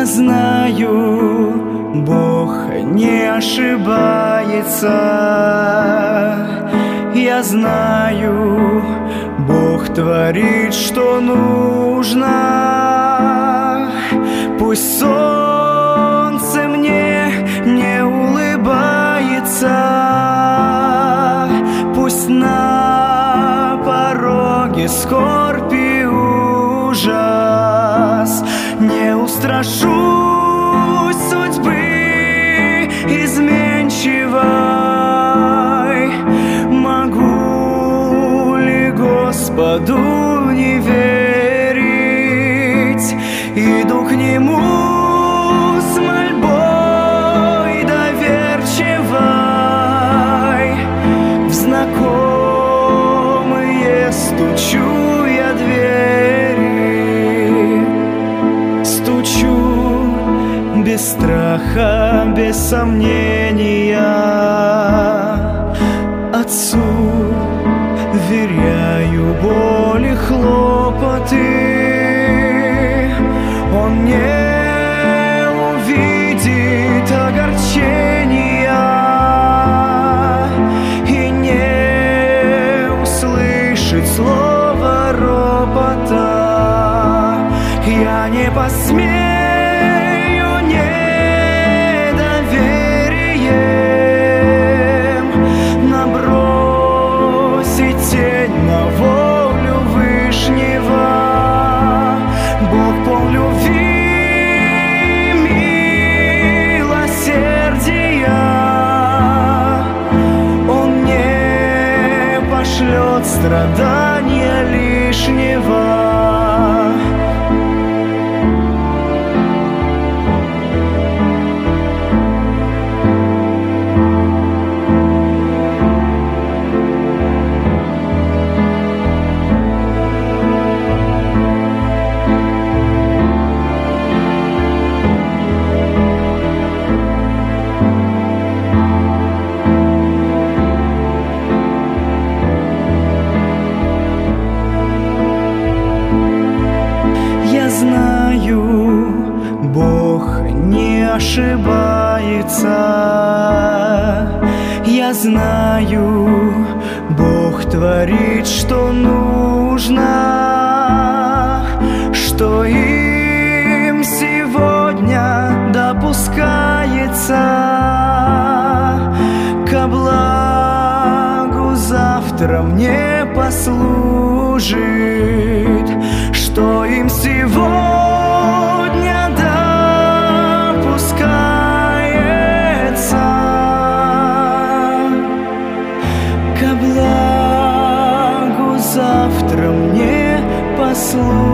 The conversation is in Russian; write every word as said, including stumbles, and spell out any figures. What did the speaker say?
Я знаю, Бог не ошибается. Я знаю, Бог творит, что нужно. Пусть солнце мне не улыбается, пусть на пороге скорбь и ужас. Не устрашусь судьбы изменчивой. Могу ли Господу не верить? Иду к Нему с мольбой доверчивой. В знакомые стучу я двери. Стучу без страха, без сомнения. Отцу вверяю боли, хлопоты. Он не увидит огорчения и не услышит слова ропота. Я не посмею недоверием набросить тень на волю Вышнего. Бог полн любви, милосердия. Он не пошлет страдания лишнего. Я знаю, Бог не ошибается. Я знаю, Бог творит, что нужно. Что им сегодня допускается, ко благу завтра мне послужит. Что им сегодня допускается, ко благу завтра мне послужит.